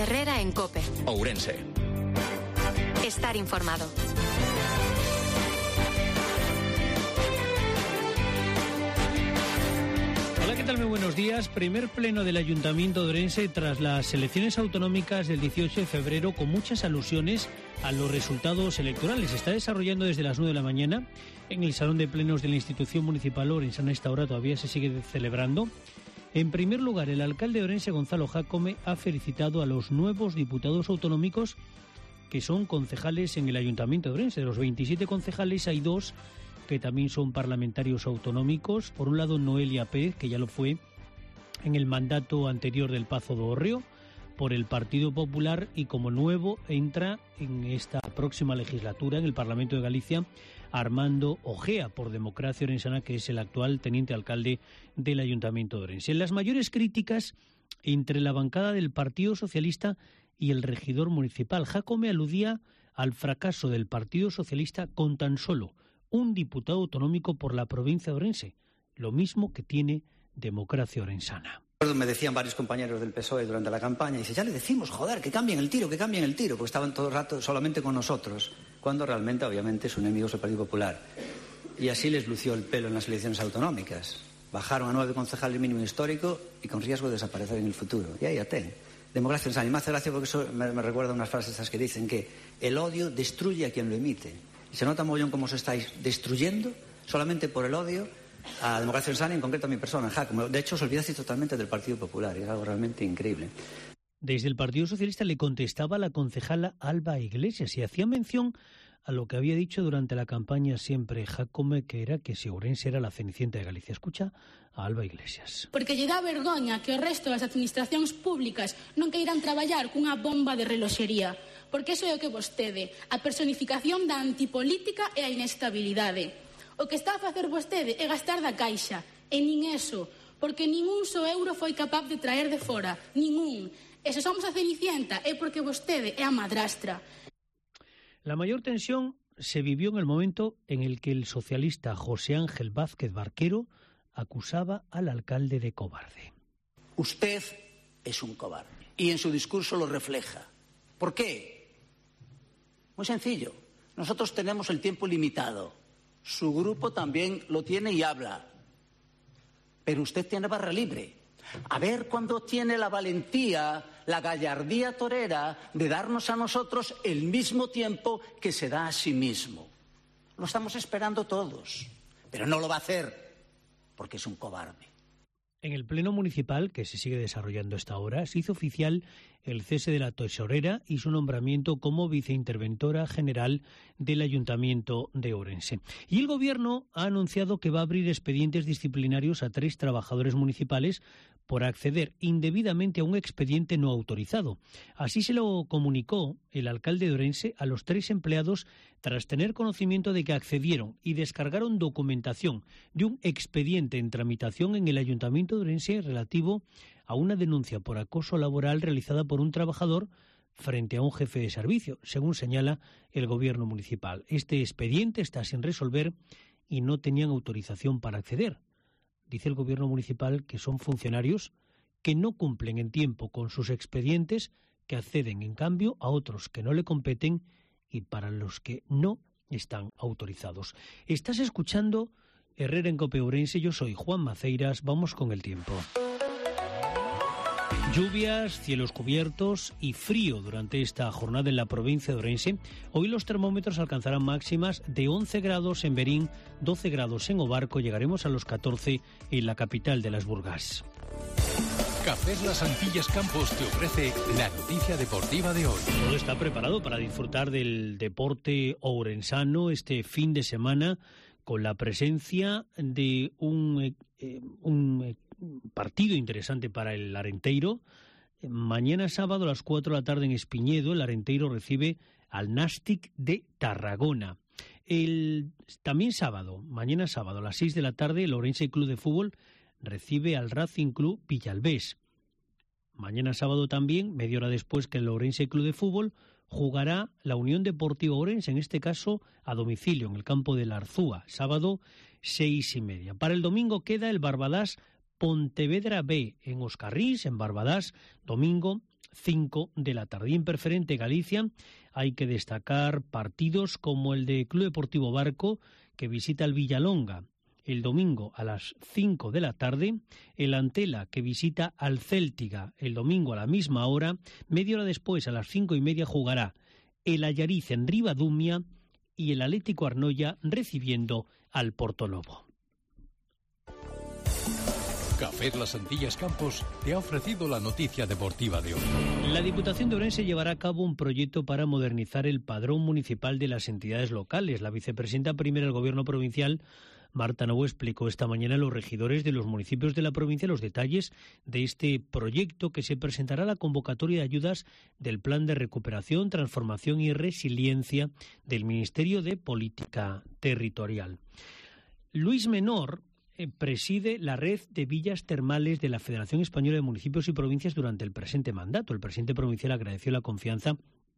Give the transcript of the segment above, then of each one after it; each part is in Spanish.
Herrera en COPE. Ourense. Estar informado. Hola, ¿qué tal? Muy buenos días. Primer pleno del Ayuntamiento de Ourense tras las elecciones autonómicas del 18 de febrero, con muchas alusiones a los resultados electorales. Se está desarrollando desde las 9 de la mañana en el Salón de Plenos de la Institución Municipal Orensana. A esta hora todavía se sigue celebrando. En primer lugar, el alcalde de Ourense, Gonzalo Jácome, ha felicitado a los nuevos diputados autonómicos que son concejales en el Ayuntamiento de Ourense. De los 27 concejales hay 2 que también son parlamentarios autonómicos. Por un lado, Noelia Pérez, que ya lo fue en el mandato anterior del Pazo do Hórreo por el Partido Popular, y como nuevo entra en esta próxima legislatura en el Parlamento de Galicia Armando Ojea por Democracia Orensana, que es el actual teniente alcalde del Ayuntamiento de Ourense. En las mayores críticas entre la bancada del Partido Socialista y el regidor municipal, Jácome aludía al fracaso del Partido Socialista con tan solo un diputado autonómico por la provincia de Ourense, lo mismo que tiene Democracia Orensana. Me decían varios compañeros del PSOE durante la campaña, y dice, ya le decimos, joder, que cambien el tiro, porque estaban todo el rato solamente con nosotros, cuando realmente, obviamente, su enemigo es el Partido Popular. Y así les lució el pelo en las elecciones autonómicas. Bajaron a 9 concejales mínimo histórico y con riesgo de desaparecer en el futuro. Y ahí ten. Democracia Orensana. Y me hace gracia porque eso me recuerda unas frases estas que dicen que el odio destruye a quien lo emite. Y se nota mogollón cómo os estáis destruyendo solamente por el odio a Democracia Orensana y en concreto a mi persona, Jácome. De hecho, os olvidasteis totalmente del Partido Popular, es algo realmente increíble. Desde el Partido Socialista le contestaba la concejala Alba Iglesias y hacía mención a lo que había dicho durante la campaña siempre Jácome, que era que si Ourense era la Cenicienta de Galicia. Escucha a Alba Iglesias. Porque lle dá vergoña que o resto das administracións públicas non queiran traballar cunha bomba de reloxería. Porque iso é o que vostede, a personificación da antipolítica e a inestabilidade. O que está a facer vostede é gastar da caixa, e nin eso, porque ningún só euro foi capaz de traer de fora, ningún. E se somos a Cenicienta é porque vostede é a madrastra. La mayor tensión se vivió en el momento en el que el socialista José Ángel Vázquez Barquero acusaba al alcalde de cobarde. Usted es un cobarde y en su discurso lo refleja. ¿Por qué? Muy sencillo. Nosotros tenemos el tiempo limitado. Su grupo también lo tiene y habla. Pero usted tiene barra libre. A ver cuándo tiene la valentía, la gallardía torera de darnos a nosotros el mismo tiempo que se da a sí mismo. Lo estamos esperando todos. Pero no lo va a hacer porque es un cobarde. En el Pleno Municipal, que se sigue desarrollando a esta hora, se hizo oficial el cese de la tesorera y su nombramiento como viceinterventora general del Ayuntamiento de Ourense. Y el Gobierno ha anunciado que va a abrir expedientes disciplinarios a 3 trabajadores municipales por acceder indebidamente a un expediente no autorizado. Así se lo comunicó el alcalde de Ourense a los 3 empleados tras tener conocimiento de que accedieron y descargaron documentación de un expediente en tramitación en el Ayuntamiento de Ourense relativo a una denuncia por acoso laboral realizada por un trabajador frente a un jefe de servicio, según señala el Gobierno municipal. Este expediente está sin resolver y no tenían autorización para acceder. Dice el Gobierno municipal que son funcionarios que no cumplen en tiempo con sus expedientes, que acceden en cambio a otros que no le competen y para los que no están autorizados. Estás escuchando Herrera en COPE Ourense, yo soy Juan Maceiras, vamos con el tiempo. Lluvias, cielos cubiertos y frío durante esta jornada en la provincia de Ourense. Hoy los termómetros alcanzarán máximas de 11 grados en Berín, 12 grados en Obarco, llegaremos a los 14 en la capital de las Burgas. Cafés Las Antillas Campos te ofrece la noticia deportiva de hoy. Todo está preparado para disfrutar del deporte ourensano este fin de semana con la presencia de un partido interesante para el Arenteiro. Mañana sábado a las 4 de la tarde en Espiñedo, el Arenteiro recibe al Nàstic de Tarragona. También mañana sábado a las 6 de la tarde, el Ourense Club de Fútbol recibe al Racing Club Villalbés. Mañana sábado también, media hora después que el Ourense Club de Fútbol, jugará la Unión Deportiva Ourense, en este caso a domicilio, en el campo de la Arzúa, sábado 6:30. Para el domingo queda el Barbadás Pontevedra B en Oscarrís, en Barbadás, domingo 5 de la tarde. Y en Preferente Galicia hay que destacar partidos como el de Club Deportivo Barco, que visita el Villalonga el domingo a las 5 de la tarde, el Antela, que visita al Céltiga el domingo a la misma hora, media hora después a las 5:30 jugará el Allariz en Ribadumia y el Atlético Arnoia recibiendo al Portolobo. Café Las Antillas Campos te ha ofrecido la noticia deportiva de hoy. La Diputación de Ourense llevará a cabo un proyecto para modernizar el padrón municipal de las entidades locales. La vicepresidenta primera del Gobierno provincial, Marta Novo, explicó esta mañana a los regidores de los municipios de la provincia los detalles de este proyecto, que se presentará a la convocatoria de ayudas del Plan de Recuperación, Transformación y Resiliencia del Ministerio de Política Territorial. Luis Menor preside la red de villas termales de la Federación Española de Municipios y Provincias durante el presente mandato. El presidente provincial agradeció la confianza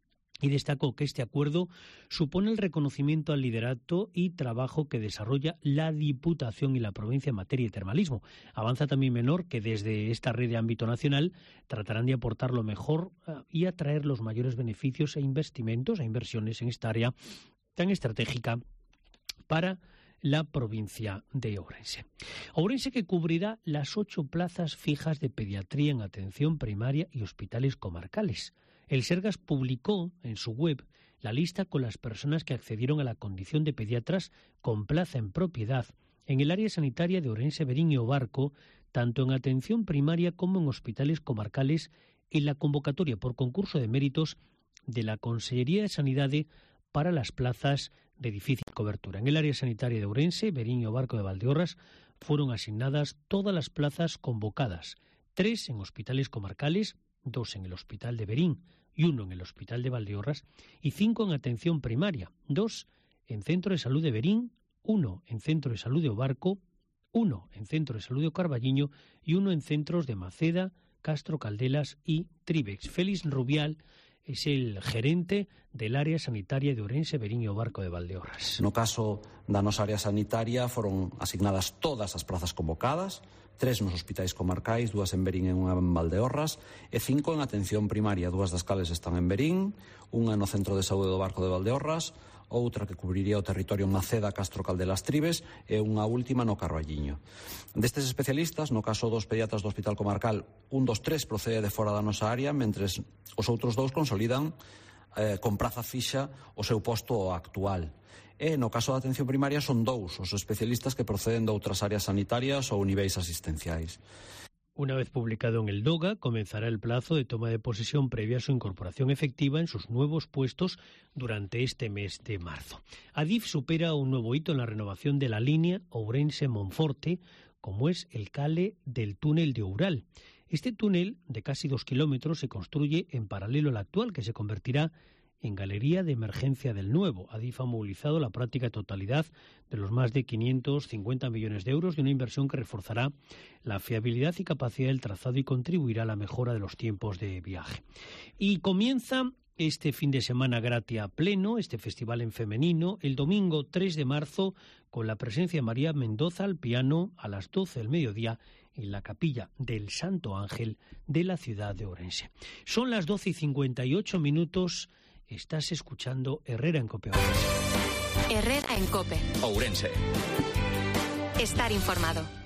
y destacó que este acuerdo supone el reconocimiento al liderato y trabajo que desarrolla la Diputación y la provincia en materia de termalismo. Avanza también Menor que desde esta red de ámbito nacional tratarán de aportar lo mejor y atraer los mayores beneficios e inversiones en esta área tan estratégica para la provincia de Ourense. Ourense, que cubrirá las 8 plazas fijas de pediatría en atención primaria y hospitales comarcales. El Sergas publicó en su web la lista con las personas que accedieron a la condición de pediatras con plaza en propiedad en el área sanitaria de Ourense, Verín y Obarco, tanto en atención primaria como en hospitales comarcales, en la convocatoria por concurso de méritos de la Consellería de Sanidade para las plazas de difícil cobertura. En el área sanitaria de Ourense, Verín y Obarco de Valdeorras fueron asignadas todas las plazas convocadas, 3 en hospitales comarcales, 2 en el Hospital de Verín y 1 en el Hospital de Valdeorras, y 5 en atención primaria, 2 en Centro de Salud de Verín, 1 en Centro de Salud de Obarco, 1 en Centro de Salud de Carballiño y 1 en centros de Maceda, Castro Caldelas y Tribex. Félix Rubial es el gerente del área sanitaria de Ourense, Verín e Obarco de Valdeorras. No caso da nosa área sanitaria foron asignadas todas as plazas convocadas, 3 nos hospitais comarcais, 2 en Verín e 1 en Valdeorras, e 5 en atención primaria, 2 das cales están en Verín, 1 no Centro de Saúde do Obarco de Valdeorras, outra que cubriría o territorio Maceda, Castro Caldelas, Tribes, e unha última no Carballiño. Destes especialistas, no caso dos pediatras do Hospital Comarcal, 1 dos 3 procede de fora da nosa área, mentres os outros 2 consolidan con praza fixa o seu posto actual. E no caso da atención primaria son 2 os especialistas que proceden de outras áreas sanitarias ou niveis asistenciais. Una vez publicado en el DOGA, comenzará el plazo de toma de posesión previa a su incorporación efectiva en sus nuevos puestos durante este mes de marzo. Adif supera un nuevo hito en la renovación de la línea Ourense-Monforte, como es el cale del túnel de Oural. Este túnel, de casi 2 kilómetros, se construye en paralelo al actual, que se convertirá en galería de emergencia del nuevo. Adif ha movilizado la práctica totalidad de los más de 550 millones de euros de una inversión que reforzará la fiabilidad y capacidad del trazado y contribuirá a la mejora de los tiempos de viaje. Y comienza este fin de semana Gratia Pleno, este festival en femenino, el domingo 3 de marzo, con la presencia de María Mendoza al piano a las 12 del mediodía en la capilla del Santo Ángel de la ciudad de Ourense. Son las 12:58. Estás escuchando Herrera en Cope. Herrera en Cope. Ourense. Estar informado.